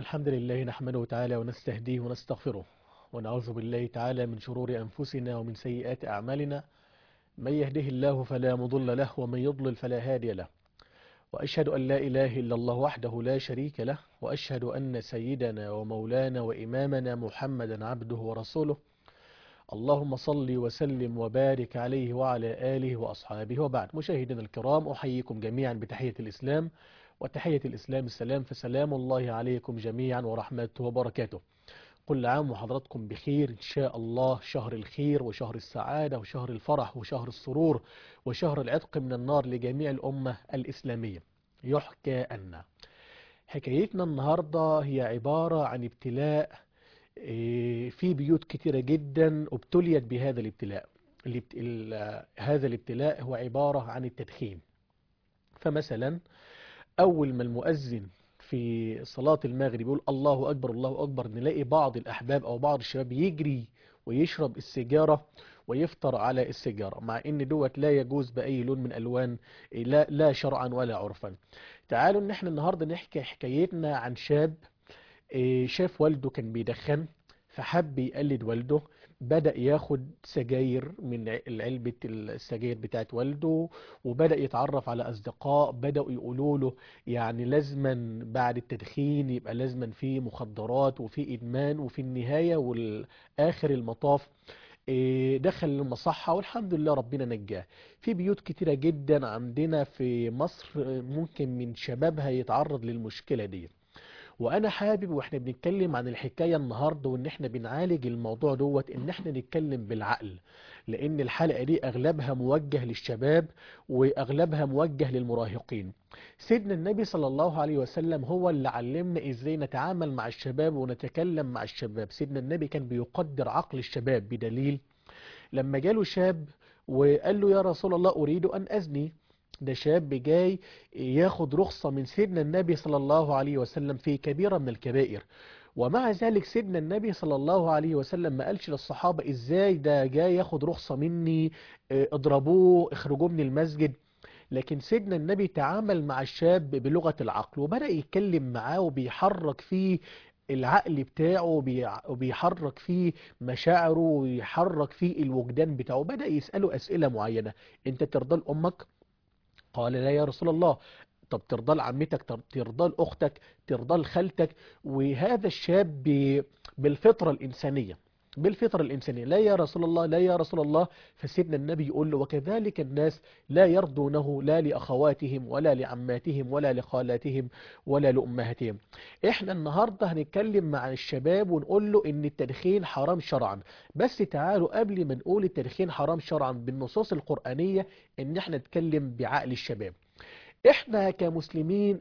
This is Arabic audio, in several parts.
الحمد لله نحمده تعالى ونستهديه ونستغفره ونعوذ بالله تعالى من شرور أنفسنا ومن سيئات أعمالنا. من يهده الله فلا مضل له ومن يضلل فلا هادي له. وأشهد أن لا إله إلا الله وحده لا شريك له، وأشهد أن سيدنا ومولانا وإمامنا محمدا عبده ورسوله. اللهم صل وسلم وبارك عليه وعلى آله وأصحابه، وبعد. مشاهدينا الكرام، أحييكم جميعا بتحية الإسلام، وتحية الإسلام السلام، فسلام الله عليكم جميعا ورحمته وبركاته. كل عام وحضراتكم بخير إن شاء الله، شهر الخير وشهر السعادة وشهر الفرح وشهر السرور وشهر العتق من النار لجميع الأمة الإسلامية. يحكى أن حكايتنا النهاردة هي عبارة عن ابتلاء في بيوت كتيرة جدا ابتليت بهذا الابتلاء. هذا الابتلاء هو عبارة عن التدخين. فمثلا أول ما المؤذن في صلاة المغرب يقول الله أكبر الله أكبر، نلاقي بعض الأحباب أو بعض الشباب يجري ويشرب السيجارة ويفطر على السيجارة، مع إن دوت لا يجوز بأي لون من ألوان، لا شرعا ولا عرفا. تعالوا إن احنا النهاردة نحكي حكايتنا عن شاب شاف والده كان بيدخن، فحب يقلد والده، بدأ ياخد سجاير من علبة السجاير بتاعت والده، وبدأ يتعرف على أصدقاء بدأوا يقولوا له يعني لازما بعد التدخين يبقى لازما في مخدرات وفي إدمان، وفي النهاية والآخر المطاف دخل المصحة والحمد لله ربنا نجاه. في بيوت كتيرة جدا عندنا في مصر ممكن من شبابها يتعرض للمشكلة دي. وانا حابب واحنا بنتكلم عن الحكاية النهاردة وان احنا بنعالج الموضوع دوت ان احنا نتكلم بالعقل، لان الحلقة دي اغلبها موجه للشباب واغلبها موجه للمراهقين. سيدنا النبي صلى الله عليه وسلم هو اللي علمنا ازاي نتعامل مع الشباب ونتكلم مع الشباب. سيدنا النبي كان بيقدر عقل الشباب بدليل لما جاله شاب وقال له يا رسول الله أريد أن أزني. ده شاب جاي ياخد رخصة من سيدنا النبي صلى الله عليه وسلم في كبيرة من الكبائر، ومع ذلك سيدنا النبي صلى الله عليه وسلم ما قالش للصحابة ازاي ده جاي ياخد رخصة مني، اضربوه اخرجوه من المسجد. لكن سيدنا النبي تعامل مع الشاب بلغة العقل وبدأ يتكلم معاه وبيحرك فيه العقل بتاعه وبيحرك فيه مشاعره ويحرك فيه الوجدان بتاعه. بدأ يسأله أسئلة معينة: انت ترضى لأمك؟ قال لا يا رسول الله. طب ترضى لعمتك؟ طب ترضى لأختك؟ ترضى لخالتك؟ وهذا الشاب بالفطرة الإنسانية، بالفطرة الإنسانية لا يا رسول الله لا يا رسول الله. فسيدنا النبي يقول له وكذلك الناس لا يرضونه لا لأخواتهم ولا لعماتهم ولا لخالاتهم ولا لأمهاتهم. احنا النهاردة هنتكلم مع الشباب ونقول له ان التدخين حرام شرعا، بس تعالوا قبل ما نقول التدخين حرام شرعا بالنصوص القرآنية ان احنا نتكلم بعقل الشباب. احنا كمسلمين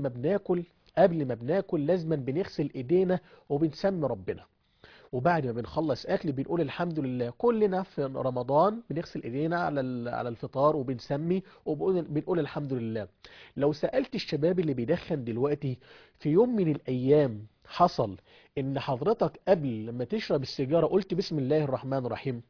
قبل ما بناكل لازما بنغسل ايدينا وبنسمي ربنا، وبعد ما بنخلص اكل بنقول الحمد لله. كلنا في رمضان بنغسل ايدينا على الفطار وبنسمي وبنقول الحمد لله. لو سألت الشباب اللي بيدخن دلوقتي في يوم من الايام حصل ان حضرتك قبل ما تشرب السيجارة قلت بسم الله الرحمن الرحيم؟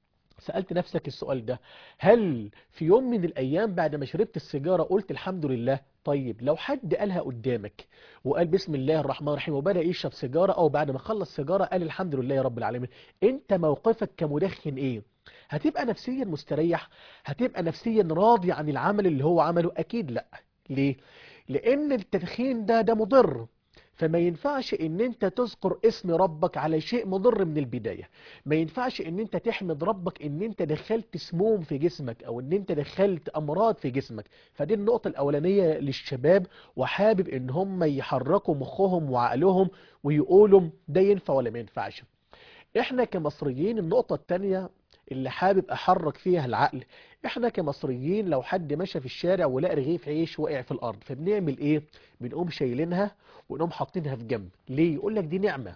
سألت نفسك السؤال ده؟ هل في يوم من الأيام بعد ما شربت السيجارة قلت الحمد لله؟ طيب لو حد قالها قدامك وقال بسم الله الرحمن الرحيم وبدأ يشرب سيجارة أو بعد ما خلص سيجارة قال الحمد لله يا رب العالمين، أنت موقفك كمدخن إيه؟ هتبقى نفسيا مستريح؟ هتبقى نفسيا راضي عن العمل اللي هو عمله؟ أكيد لا. ليه؟ لأن التدخين ده مضر، فما ينفعش ان انت تذكر اسم ربك على شيء مضر من البداية. ما ينفعش ان انت تحمد ربك ان انت دخلت سموم في جسمك او ان انت دخلت امراض في جسمك. فدي النقطة الاولانية للشباب، وحابب ان هم يحركوا مخهم وعقلهم ويقولوا ده ينفع ولا ما ينفعش. احنا كمصريين النقطة التانية اللي حابب احرك فيها العقل، احنا كمصريين لو حد ماشي في الشارع ولقى رغيف عيش وقع في الارض فبنعمل ايه؟ بنقوم شايلينها ونقوم حاطينها في جنب. ليه؟ يقول لك دي نعمة،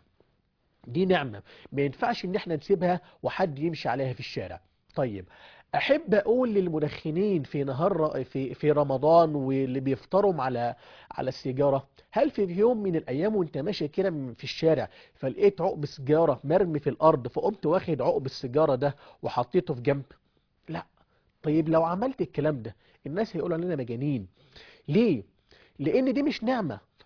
دي نعمة ما ينفعش ان احنا نسيبها وحد يمشي عليها في الشارع. طيب احب اقول للمدخنين في نهار في رمضان واللي بيفطروا على السيجارة: هل في يوم من الايام وانت ماشي كده في الشارع فلقيت عقب سيجارة مرمي في الارض فقمت واخد عقب السيجارة ده وحطيته في جنب؟ لا. طيب لو عملت الكلام ده الناس هيقولوا علينا مجانين. ليه؟ لان دي مش نعمة،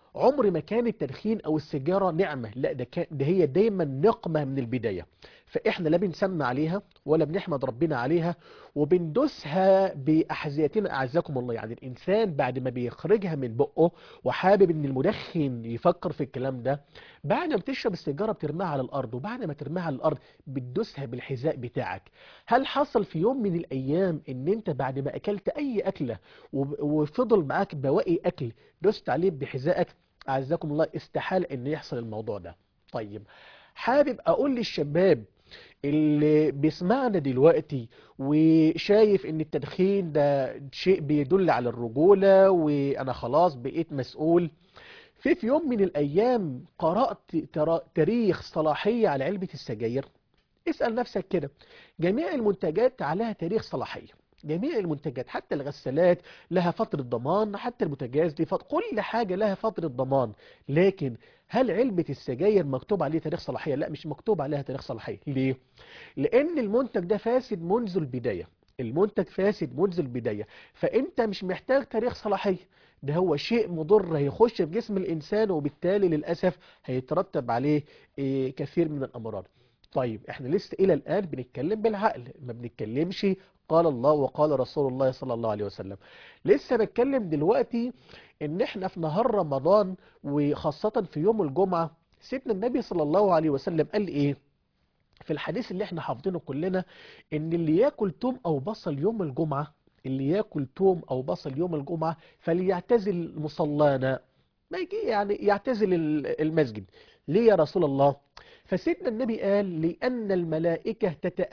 عمر ما كان التدخين او السيجاره نعمه، لا ده هي دايما نقمه من البدايه. فاحنا لا بنسمى عليها ولا بنحمد ربنا عليها، وبندوسها باحذيتنا اعزكم الله. يعني الانسان بعد ما بيخرجها من بقه وحابب ان المدخن يفكر في الكلام ده، بعد ما بتشرب السيجاره بترميها على الارض، وبعد ما ترميها على الارض بتدوسها بالحذاء بتاعك. هل حصل في يوم من الايام ان انت بعد ما اكلت اي اكله وفضل معاك بواقي اكل دوست عليه بحذائك؟ اعزكم الله استحال ان يحصل الموضوع ده. طيب، حابب اقول للشباب اللي بيسمعنا دلوقتي وشايف ان التدخين ده شيء بيدل على الرجولة وانا خلاص بقيت مسؤول، في يوم من الايام قرأت تاريخ صلاحية على علبة السجاير. اسأل نفسك كده، جميع المنتجات عليها تاريخ صلاحية، جميع المنتجات حتى الغسالات لها فترة ضمان، حتى البوتاجاز دي كل حاجة لها فترة ضمان. لكن هل علبة السجاير مكتوب عليه تاريخ صلاحية؟ لا، مش مكتوب عليها تاريخ صلاحية. ليه؟ لأن المنتج ده فاسد منذ البداية، المنتج فاسد منذ البداية، فأنت مش محتاج تاريخ صلاحية. ده هو شيء مضر هيخش في جسم الإنسان، وبالتالي للأسف هيترتب عليه كثير من الأمراض. طيب، احنا لسه إلى الآن بنتكلم بالعقل، ما بنتكلمش قال الله وقال رسول الله صلى الله عليه وسلم. لسه بتكلم دلوقتي ان احنا في نهار رمضان، وخاصة في يوم الجمعة، سيدنا النبي صلى الله عليه وسلم قال ايه في الحديث اللي احنا حافظينه كلنا؟ ان اللي ياكل توم او بصل يوم الجمعة، اللي ياكل توم او بصل يوم الجمعة فليعتزل مصلانا، ما يجي يعني يعتزل المسجد. ليه يا رسول الله؟ فسيدنا النبي قال لأن الملائكة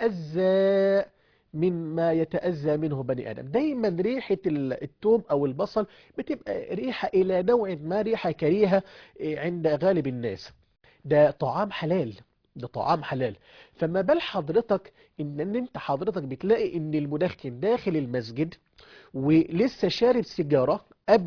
تتأذى مما يتأذى منه بني آدم. دايما ريحة التوم أو البصل بتبقى ريحة إلى نوع ما ريحة كريهة عند غالب الناس. ده طعام حلال، ده طعام حلال. فما بال حضرتك ان انت حضرتك بتلاقي ان المدخن داخل المسجد ولسه شارب سيجارة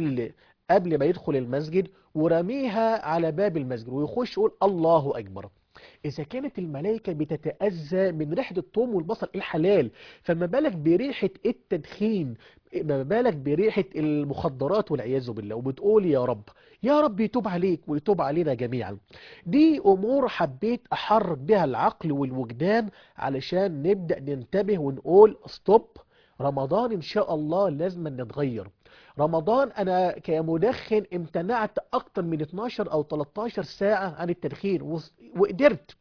قبل ما يدخل المسجد، ورميها على باب المسجد ويخش يقول الله أكبر. إذا كانت الملائكة بتتأذى من ريحة الثوم والبصل الحلال، فما بالك بريحة التدخين، ما بالك بريحة المخدرات والعياذ بالله، وبتقول يا رب، يا رب يتوب عليك ويتوب علينا جميعا. دي أمور حبيت أحرك بها العقل والوجدان علشان نبدأ ننتبه ونقول ستوب. رمضان إن شاء الله لازم نتغير. رمضان أنا كمدخن امتنعت أكتر من 12 أو 13 ساعة عن التدخين، وقدرت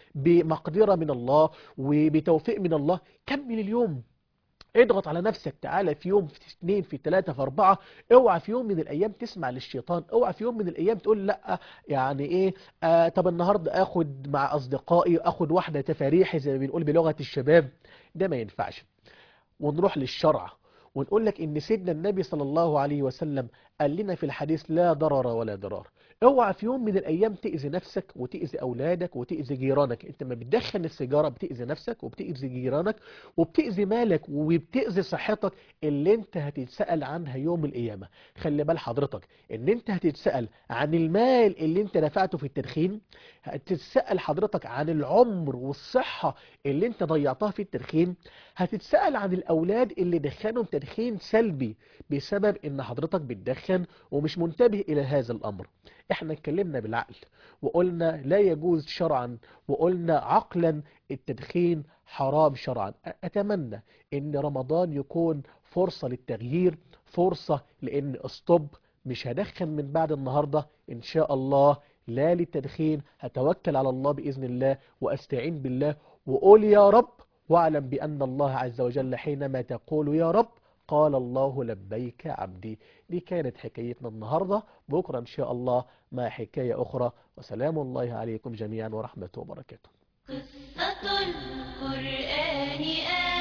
بمقدرة من الله وبتوفيق من الله. كمل اليوم، اضغط على نفسك، تعالى في يوم، في اثنين، في ثلاثة، في أربعة. اوعى في يوم من الأيام تسمع للشيطان، اوعى في يوم من الأيام تقول لا يعني ايه، طب النهاردة اخد مع أصدقائي اخد واحدة تفاريحي زي ما بنقول بلغة الشباب. ده ما ينفعش. ونروح للشرع ونقول لك ان سيدنا النبي صلى الله عليه وسلم قال لنا في الحديث لا ضرر ولا ضرار. اوعى في يوم من الايام تأذي نفسك وتأذي اولادك وتأذي جيرانك. انت ما بتدخن السيجارة بتأذي نفسك وبتأذي جيرانك وبتأذي مالك وبتأذي صحتك اللي انت هتتسأل عنها يوم القيامة. خلي بال حضرتك ان انت هتتسأل عن المال اللي انت دفعته في التدخين، هتتسأل حضرتك عن العمر والصحة اللي انت ضيعتها في التدخين، هتتسأل عن الأولاد اللي دخنهم تدخين سلبي بسبب إن حضرتك بتدخن ومش منتبه إلى هذا الأمر. إحنا اتكلمنا بالعقل وقلنا لا يجوز شرعا، وقلنا عقلا التدخين حرام شرعا. أتمنى إن رمضان يكون فرصة للتغيير، فرصة لأن أستوب، مش هدخن من بعد النهاردة إن شاء الله، لا للتدخين، هتوكل على الله بإذن الله وأستعين بالله وقول يا رب، واعلم بأن الله عز وجل حينما تقول يا رب قال الله لبيك عبدي. دي كانت حكايتنا النهاردة، بكرة إن شاء الله مع حكاية أخرى، وسلام الله عليكم جميعا ورحمة وبركاته. قصة القرآن